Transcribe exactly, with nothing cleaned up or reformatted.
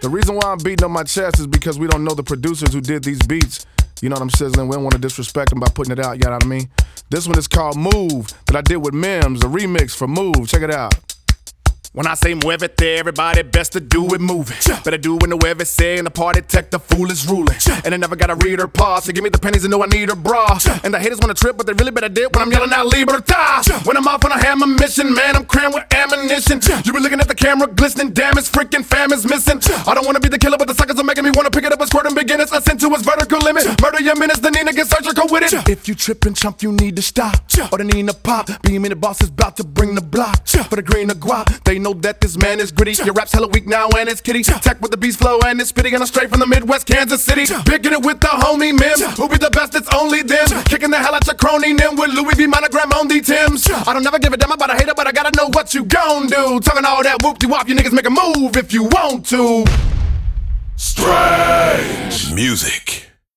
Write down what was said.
The reason why I'm beating up my chest is because we don't know the producers who did these beats. You know what I'm sizzling? We don't want to disrespect them by putting it out, you know what I mean? This one is called Move, that I did with Mims, a remix for Move. Check it out. When I say muévete, everybody best to do it moving. Better do it whatever say in the party tech, the fool is ruling. And I never gotta read her pause, so give me the pennies and know I need her bra. And the haters wanna trip, but they really better dip when I'm yelling out Libertad. When I'm off on a hammer mission, man, I'm crammed with ammunition. You be looking at the camera glistening, damn, it's freaking fam is missing. I don't wanna be the killer, but the suckers are making me wanna pick it up and squirt and begin its ascent to its vertical limit. Murder your minutes, the Nina get surgical with it. If you trippin', chump, you need to stop. Or the Nina pop, beam in the boss is about to bring the block. For the green of guap, they know that this man is gritty. Your rap's hella weak now and it's kitty. Tech with the beast flow and it's spitty. And I'm straight from the Midwest, Kansas City. Picking it with the homie Mim. Who be the best, it's only them. Kicking the hell out your crony Nim with Louis V monogram on the Tims. I don't never give a damn about a hater, but I gotta know what you gon' do. Talking all that whoop-de-wop, you niggas make a move if you want to. Strange music.